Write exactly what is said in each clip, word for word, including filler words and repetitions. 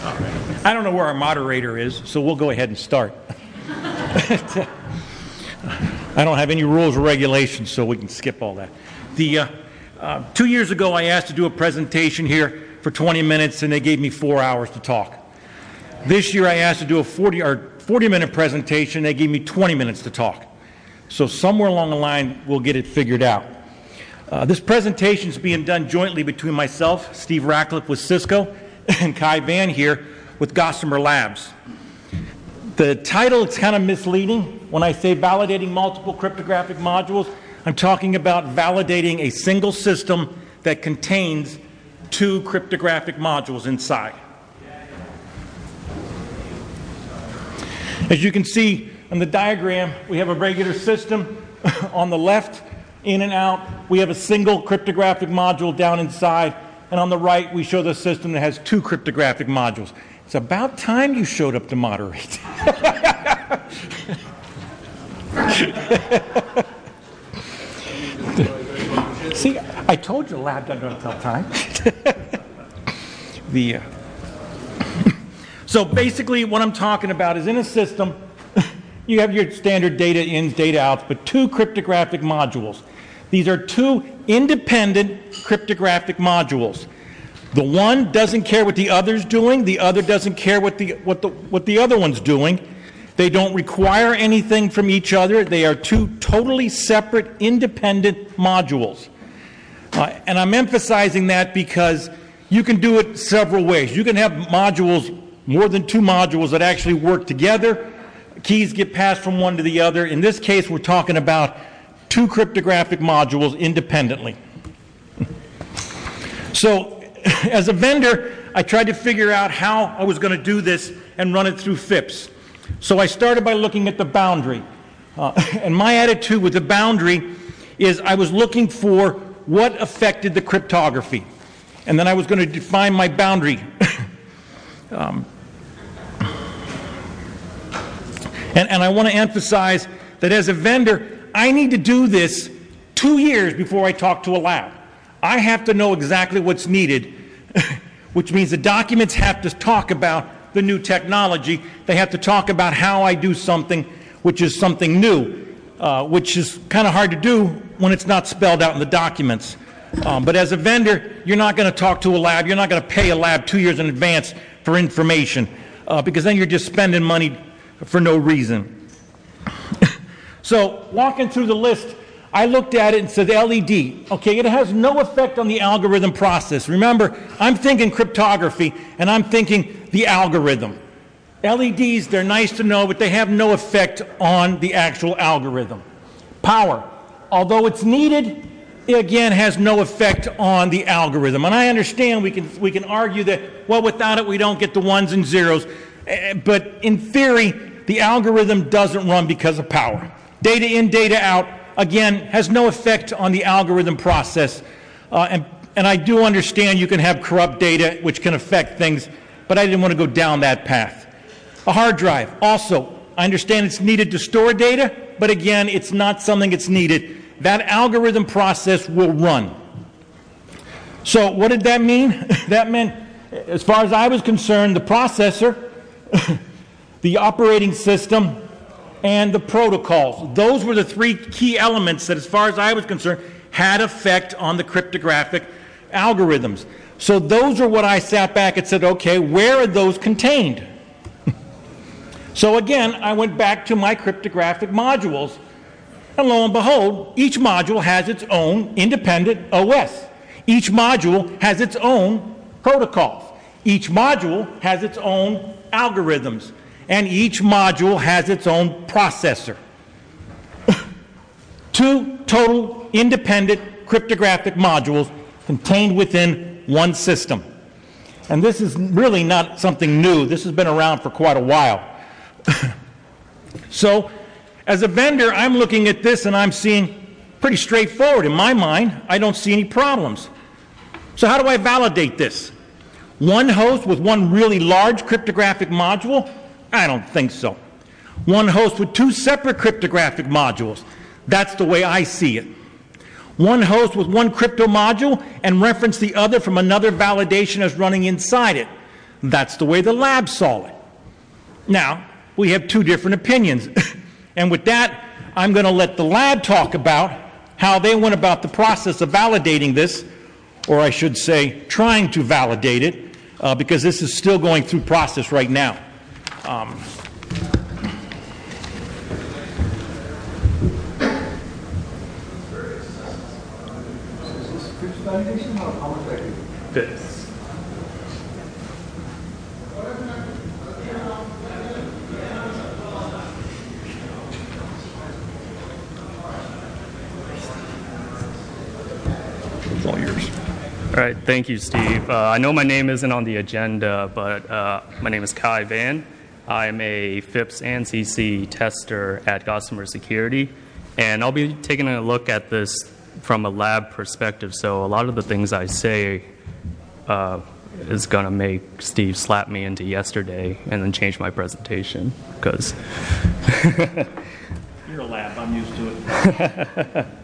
I don't know where our moderator is, so we'll go ahead and start. I don't have any rules or regulations, so we can skip all that. The, uh, uh, two years ago, I asked to do a presentation here for twenty minutes, and they gave me four hours to talk. This year, I asked to do a forty or forty minute presentation. They gave me twenty minutes to talk. So somewhere along the line, we'll get it figured out. Uh, this presentation is being done jointly between myself, Steve Ratcliffe with Cisco, and Kai Van here with Gossamer Labs. The title is kind of misleading. When I say validating multiple cryptographic modules, I'm talking about validating a single system that contains two cryptographic modules inside. As you can see on the diagram, we have a regular system on the left, in and out. We have a single cryptographic module down inside, and on the right, we show the system that has two cryptographic modules. It's about time you showed up to moderate. See, I told you the lab doesn't have enough time. the, uh, so basically what I'm talking about is in a system, you have your standard data ins, data outs, but two cryptographic modules. These are two independent cryptographic modules. The one doesn't care what the other's doing. The other doesn't care what the, what the, what the other one's doing. They don't require anything from each other. They are two totally separate, independent modules. Uh, and I'm emphasizing that because you can do it several ways. You can have modules, more than two modules that actually work together. Keys get passed from one to the other. In this case, we're talking about two cryptographic modules independently. So, as a vendor, I tried to figure out how I was going to do this and run it through F I P S. So I started by looking at the boundary. Uh, and my attitude with the boundary is I was looking for what affected the cryptography. And then I was going to define my boundary. um, and, and I want to emphasize that as a vendor, I need to do this two years before I talk to a lab. I have to know exactly what's needed, which means the documents have to talk about the new technology. They have to talk about how I do something, which is something new, uh, which is kind of hard to do when it's not spelled out in the documents. Um, but as a vendor, you're not going to talk to a lab. You're not going to pay a lab two years in advance for information, uh, because then you're just spending money for no reason. So walking through the list, I looked at it and said L E D. Okay, it has no effect on the algorithm process. Remember, I'm thinking cryptography, and I'm thinking the algorithm. L E Ds, they're nice to know, but they have no effect on the actual algorithm. Power, although it's needed, it again has no effect on the algorithm. And I understand we can, we can argue that, well, without it, we don't get the ones and zeros. But in theory, the algorithm doesn't run because of power. Data in, data out, again, has no effect on the algorithm process. Uh, and, and I do understand you can have corrupt data which can affect things, but I didn't want to go down that path. A hard drive, also, I understand it's needed to store data, but again, it's not something that's needed. That algorithm process will run. So what did that mean? That meant, as far as I was concerned, the processor, the operating system, and the protocols. Those were the three key elements that, as far as I was concerned, had effect on the cryptographic algorithms. So those are what I sat back and said, okay, where are those contained? So again, I went back to my cryptographic modules, and lo and behold, each module has its own independent O S. Each module has its own protocols. Each module has its own algorithms. And each module has its own processor. Two total independent cryptographic modules contained within one system. And this is really not something new. This has been around for quite a while. So, as a vendor, I'm looking at this and I'm seeing pretty straightforward. In my mind, I don't see any problems. So how do I validate this? One host with one really large cryptographic module? I don't think so. One host with two separate cryptographic modules? That's the way I see it. One host with one crypto module and reference the other from another validation as running inside it? That's the way the lab saw it. Now, we have two different opinions. And with that, I'm going to let the lab talk about how they went about the process of validating this, or I should say, trying to validate it, uh, because this is still going through process right now. Um, Fits. It's all yours. All right, thank you, Steve. Uh, I know my name isn't on the agenda, but uh, my name is Kai Van. I'm a FIPS and C C tester at Gossamer Security, and I'll be taking a look at this from a lab perspective. So a lot of the things I say uh, is going to make Steve slap me into yesterday and then change my presentation, because you're a lab, I'm used to it.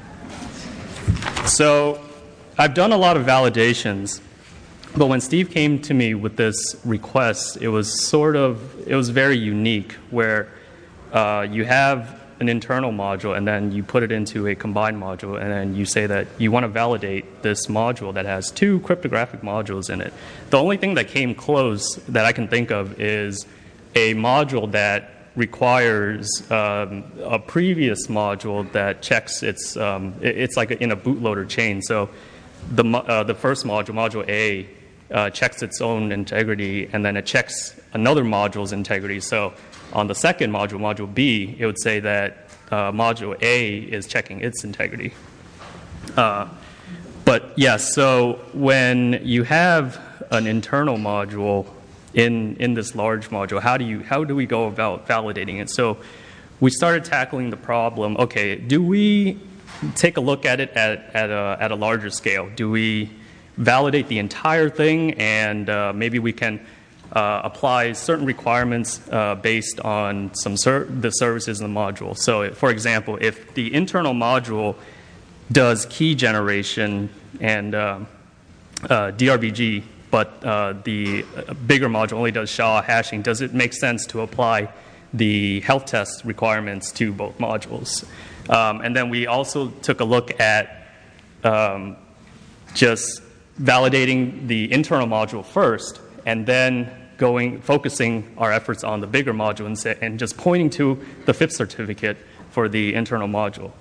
So I've done a lot of validations, but when Steve came to me with this request, it was sort of, it was very unique, where uh, you have an internal module and then you put it into a combined module, and then you say that you want to validate this module that has two cryptographic modules in it. The only thing that came close that I can think of is a module that requires um, a previous module that checks its, um, it, it's like a, in a bootloader chain. So the, uh, the first module, module A, uh, checks its own integrity, and then it checks another module's integrity. So on the second module, module B, it would say that uh, module A is checking its integrity. Uh, but yes, so when you have an internal module in in this large module, how do you how do we go about validating it? So we started tackling the problem. Okay, do we take a look at it at at a at a larger scale? Do we validate the entire thing, and uh, maybe we can uh, apply certain requirements uh, based on some ser the services in the module? So, for example, if the internal module does key generation and um, uh, D R B G, but uh, the bigger module only does S H A hashing, does it make sense to apply the health test requirements to both modules? Um, and then we also took a look at um, just validating the internal module first, and then going, focusing our efforts on the bigger module and, say, and just pointing to the FIPS certificate for the internal module.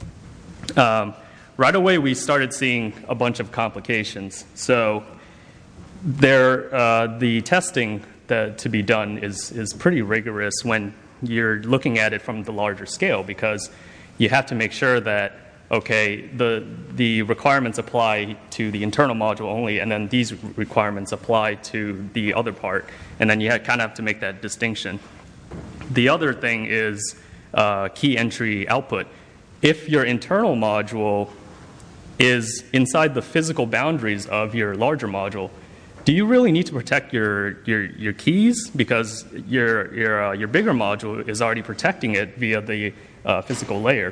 Um, right away, we started seeing a bunch of complications. So There, uh, the testing that to be done is, is pretty rigorous when you're looking at it from the larger scale, because you have to make sure that, okay, the, the requirements apply to the internal module only, and then these requirements apply to the other part, and then you kind of have to make that distinction. The other thing is uh, key entry output. If your internal module is inside the physical boundaries of your larger module, do you really need to protect your, your, your keys? Because your, your, uh, your bigger module is already protecting it via the uh, physical layer.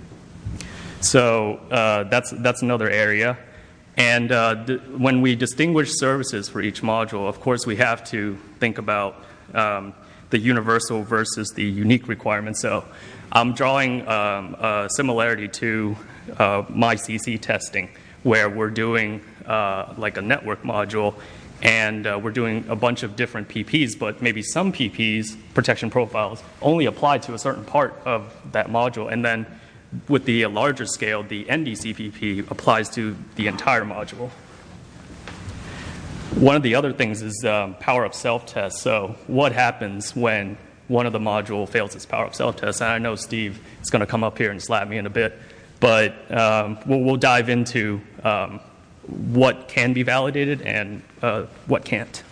So uh, that's, that's another area. And uh, when we distinguish services for each module, of course, we have to think about um, the universal versus the unique requirements. So I'm drawing um, a similarity to uh, my C C testing, where we're doing uh, like a network module, and uh, we're doing a bunch of different P Ps, but maybe some P Ps, protection profiles, only apply to a certain part of that module. And then with the larger scale, the N D C P P applies to the entire module. One of the other things is um, power-up self-test. So what happens when one of the module fails its power-up self-test? And I know Steve is going to come up here and slap me in a bit, but um, we'll, we'll dive into um, what can be validated and uh, what can't.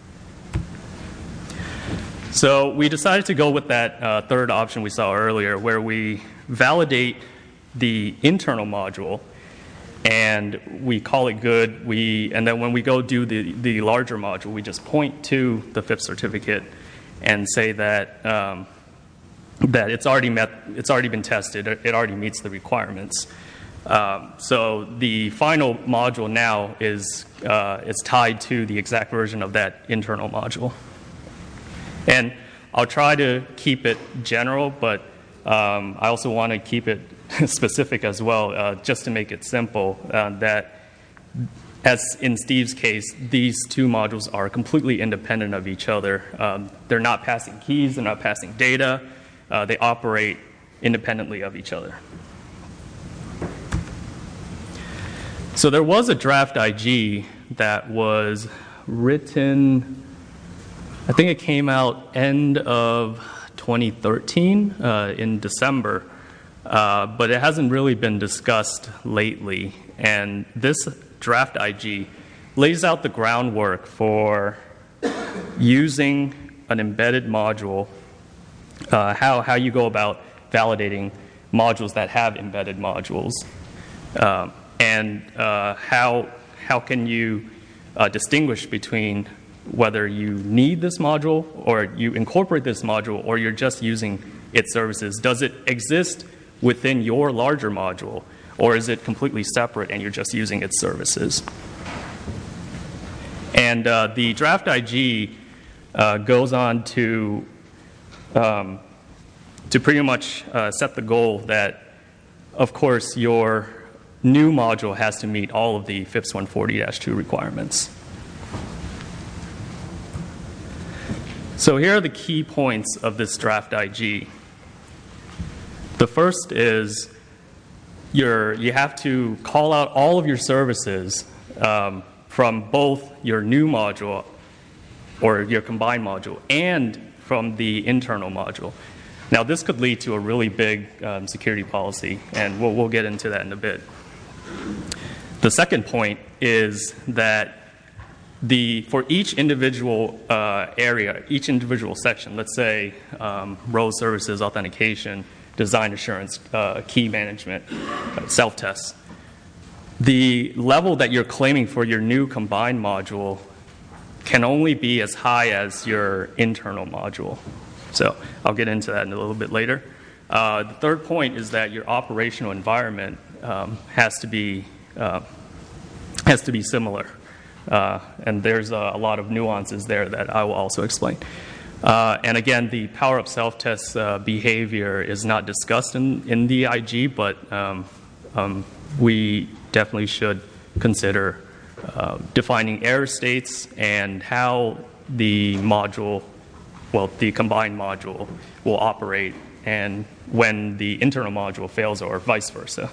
So we decided to go with that uh, third option we saw earlier, where we validate the internal module and we call it good. We, and then when we go do the, the larger module, we just point to the FIPS certificate and say that, um, that it's already met, it's already been tested, it already meets the requirements. Um, so the final module now is, uh, is tied to the exact version of that internal module. And I'll try to keep it general, but um, I also want to keep it specific as well, uh, just to make it simple, uh, that as in Steve's case, these two modules are completely independent of each other. Um, they're not passing keys, they're not passing data, uh, they operate independently of each other. So there was a draft I G that was written, I think it came out end of twenty thirteen, uh, in December, uh, but it hasn't really been discussed lately. And this draft I G lays out the groundwork for using an embedded module, uh, how, how you go about validating modules that have embedded modules, um, and uh, how, how can you uh, distinguish between whether you need this module or you incorporate this module or you're just using its services. Does it exist within your larger module, or is it completely separate and you're just using its services? And uh, the draft I G uh, goes on to, um, to pretty much uh, set the goal that, of course, your new module has to meet all of the FIPS one forty dash two requirements. So here are the key points of this draft I G. The first is you're, you have to call out all of your services um, from both your new module or your combined module and from the internal module. Now, this could lead to a really big um, security policy, and we'll, we'll get into that in a bit. The second point is that the, for each individual uh, area, each individual section, let's say um, role services, authentication, design assurance, uh, key management, uh, self-tests, the level that you're claiming for your new combined module can only be as high as your internal module. So I'll get into that in a little bit later. Uh, the third point is that your operational environment um, has to be uh, has to be similar, uh, and there's a, a lot of nuances there that I will also explain. Uh, and again, the power-up self-test uh, behavior is not discussed in, in the I G, but um, um, we definitely should consider uh, defining error states and how the module, well, the combined module will operate and when the internal module fails or vice versa.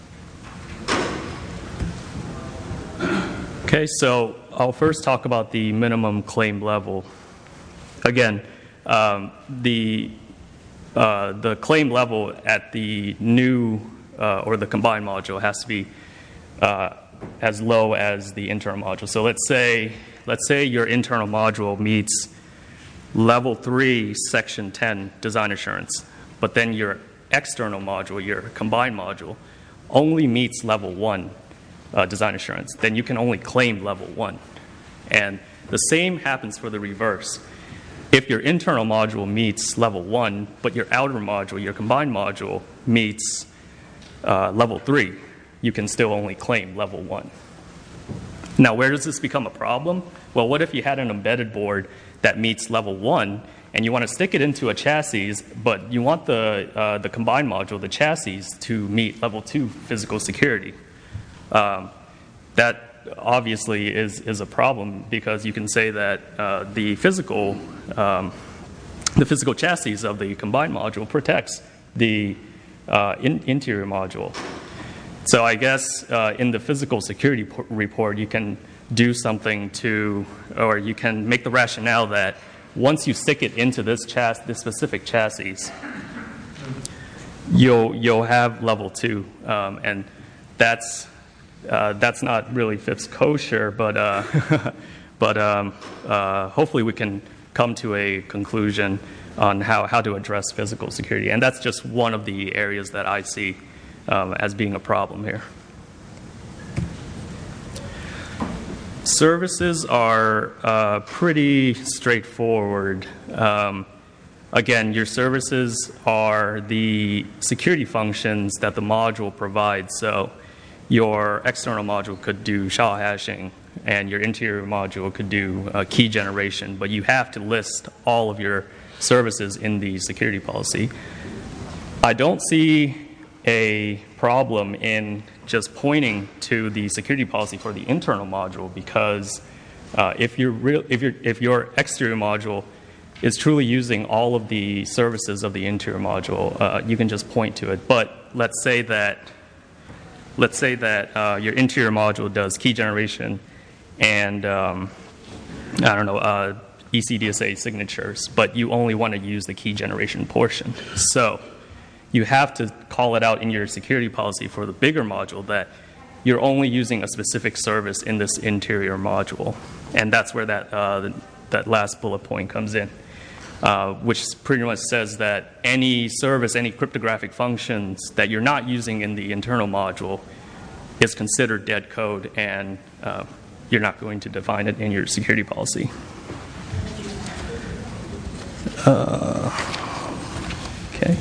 Okay, so I'll first talk about the minimum claim level. Again, um, the, uh, the claim level at the new uh, or the combined module has to be uh, as low as the internal module. So let's say, let's say your internal module meets level three, section ten, design assurance, but then your external module, your combined module, only meets level one uh, design assurance. Then you can only claim level one. And the same happens for the reverse. If your internal module meets level one, but your outer module, your combined module, meets uh, level three, you can still only claim level one. Now, where does this become a problem? Well, what if you had an embedded board that meets level one, and you want to stick it into a chassis, but you want the, uh, the combined module, the chassis, to meet level two physical security? Um, that obviously is, is a problem, because you can say that uh, the physical um, the physical chassis of the combined module protects the uh, in interior module. So I guess uh, in the physical security report, you can do something to, or you can make the rationale that once you stick it into this chas this specific chassis, you'll you'll have level two, um, and that's uh, that's not really FIPS kosher, but uh, but um, uh, hopefully we can come to a conclusion on how how to address physical security, and that's just one of the areas that I see um, as being a problem here. Services are uh, pretty straightforward. Um, again, your services are the security functions that the module provides. So your external module could do S H A hashing, and your interior module could do uh, key generation, but you have to list all of your services in the security policy. I don't see a problem in just pointing to the security policy for the internal module, because uh, if, you're real, if, you're, if your exterior module is truly using all of the services of the interior module, uh, you can just point to it. But let's say that, let's say that uh, your interior module does key generation and um, I don't know, uh, E C D S A signatures, but you only want to use the key generation portion. So you have to call it out in your security policy for the bigger module that you're only using a specific service in this interior module. And that's where that, uh, that last bullet point comes in, uh, which pretty much says that any service, any cryptographic functions that you're not using in the internal module is considered dead code, and uh, you're not going to define it in your security policy. Uh, okay.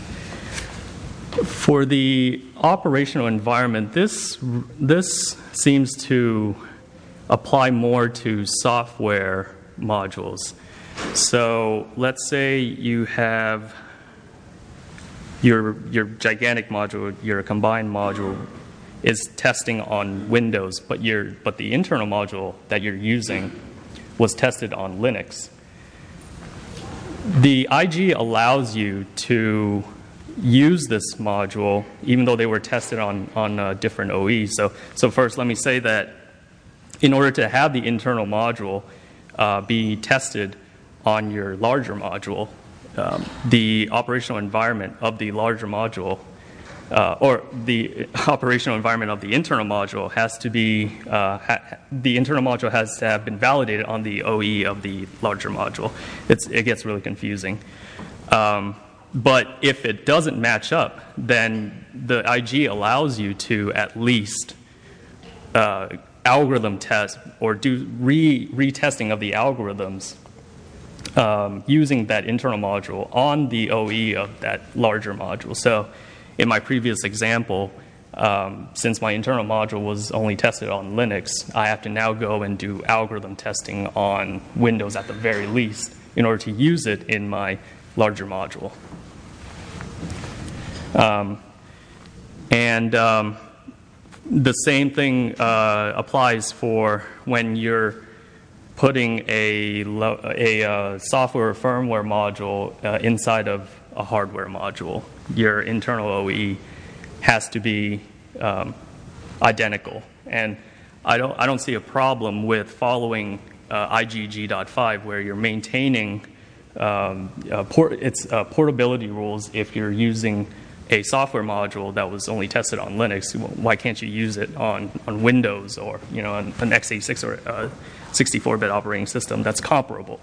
For the operational environment, this, this seems to apply more to software modules. So let's say you have your, your gigantic module, your combined module is testing on Windows, but, your, but the internal module that you're using was tested on Linux. The I G allows you to use this module even though they were tested on, on uh, different O Es. So, so first let me say that in order to have the internal module uh, be tested on your larger module, um, the operational environment of the larger module uh, or the operational environment of the internal module has to be, uh, ha the internal module has to have been validated on the O E of the larger module. It's, it gets really confusing. Um, but if it doesn't match up, then the I G allows you to at least uh, algorithm test or do re retesting of the algorithms um, using that internal module on the O E of that larger module. So in my previous example, um, since my internal module was only tested on Linux, I have to now go and do algorithm testing on Windows at the very least in order to use it in my larger module. Um, and um, the same thing uh, applies for when you're putting a, a uh, software or firmware module uh, inside of a hardware module. Your internal O E has to be um, identical. And I don't, I don't see a problem with following uh, I G G dot five where you're maintaining um, uh, port, its uh, portability rules if you're using a software module that was only tested on Linux. Why can't you use it on, on Windows or you know, an, an x eighty-six or a sixty-four bit operating system that's comparable?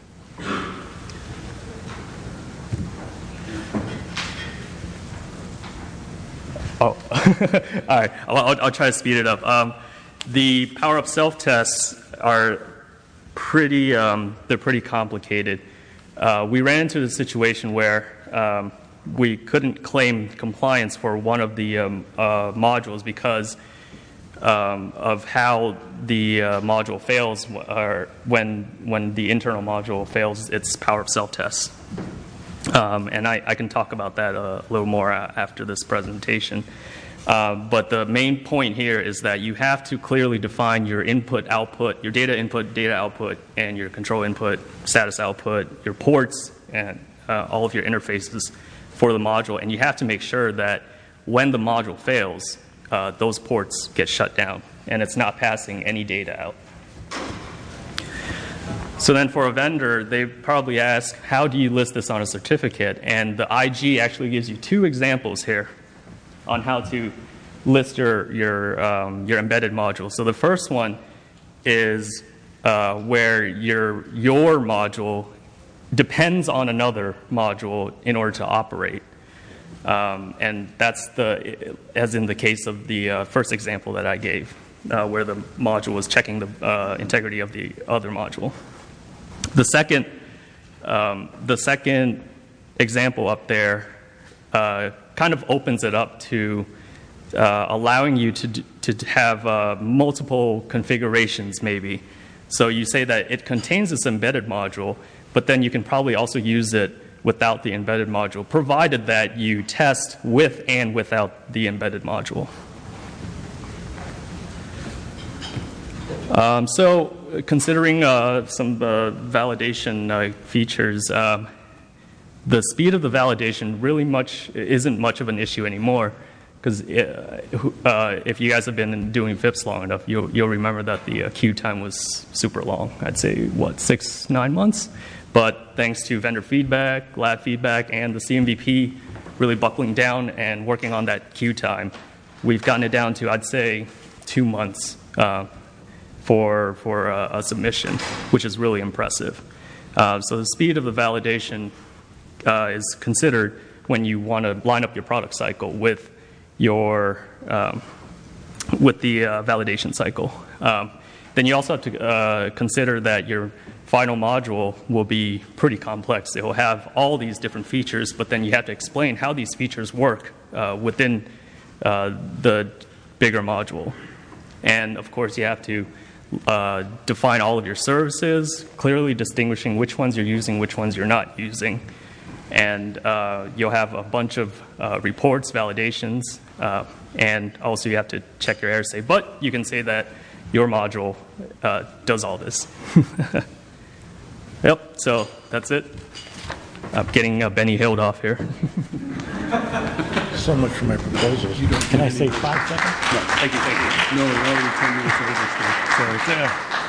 Oh, all right. I'll, I'll, I'll try to speed it up. Um, the power-up self-tests are pretty, um, they're pretty complicated. Uh, we ran into the situation where um, we couldn't claim compliance for one of the um, uh, modules because um, of how the uh, module fails or when, when the internal module fails its power-up self-tests. Um, and I, I can talk about that a little more after this presentation. Uh, but the main point here is that you have to clearly define your input, output, your data input, data output, and your control input, status output, your ports, and uh, all of your interfaces for the module. And you have to make sure that when the module fails, uh, those ports get shut down, and it's not passing any data out. So then for a vendor, they probably ask, how do you list this on a certificate? And the I G actually gives you two examples here on how to list your, your, um, your embedded module. So the first one is uh, where your, your module depends on another module in order to operate. Um, and that's the, as in the case of the uh, first example that I gave, uh, where the module was checking the uh, integrity of the other module. The second, um, the second example up there uh, kind of opens it up to uh, allowing you to, d- to have uh, multiple configurations maybe. So you say that it contains this embedded module, but then you can probably also use it without the embedded module, provided that you test with and without the embedded module. Um, so considering uh, some uh, validation uh, features, um, the speed of the validation really much isn't much of an issue anymore, because uh, if you guys have been doing V I Ps long enough, you'll, you'll remember that the uh, queue time was super long. I'd say, what, six, nine months? But thanks to vendor feedback, lab feedback, and the C M V P really buckling down and working on that queue time, we've gotten it down to, I'd say, two months uh, for, for a, a submission, which is really impressive. Uh, so the speed of the validation uh, is considered when you want to line up your product cycle with your um, with the uh, validation cycle. Um, then you also have to uh, consider that your final module will be pretty complex. It will have all these different features, but then you have to explain how these features work uh, within uh, the bigger module. And of course, you have to uh, define all of your services, clearly distinguishing which ones you're using, which ones you're not using. And uh, you'll have a bunch of uh, reports, validations, uh, and also you have to check your error say. But you can say that your module uh, does all this. Yep, so that's it. I'm getting uh, Benny Hild off here. So much for my proposals. Can I say five seconds? Thank you, thank you. No, we're already ten minutes over, so. So, uh,